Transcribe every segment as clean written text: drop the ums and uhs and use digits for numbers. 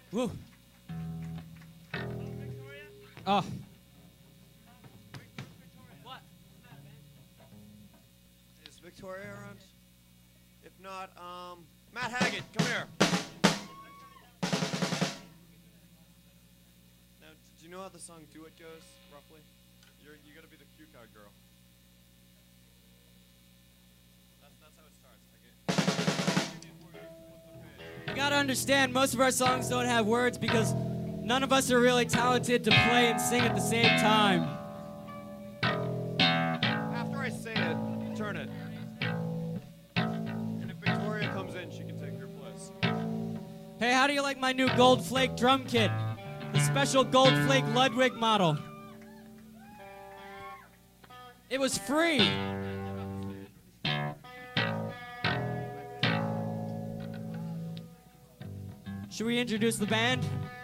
Woo. Oh. What? Is Victoria around? If not, Matt Haggett, come here. Now, do you know how the song "Do It" goes, roughly? You gotta be the cue card girl. That's how it starts. You gotta understand, most of our songs don't have words because none of us are really talented to play and sing at the same time. After I say it, turn it. And if Victoria comes in, she can take your place. Hey, how do you like my new Gold Flake drum kit? The special Gold Flake Ludwig model. It was free. Should we introduce the band?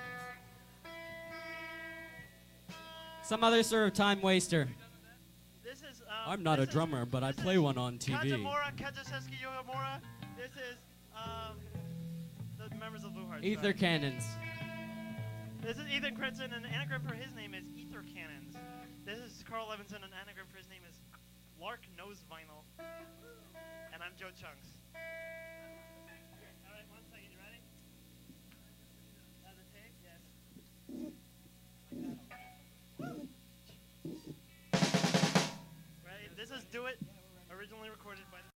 Some other sort of time waster. This is. I'm not a drummer, but I play one on TV. Kajimura Kajaseski Yogamura. This is the members of Blue Hearts. Ether Cannons. This is Ethan Crinson, and the anagram for his name is Ether Cannons. This is Carl Levinson, and the anagram for his name is Lark Nose Vinyl. And I'm Joe Chunks. All right, 1 second, you ready? The tape? Yes. Ready? This is Do It, originally recorded by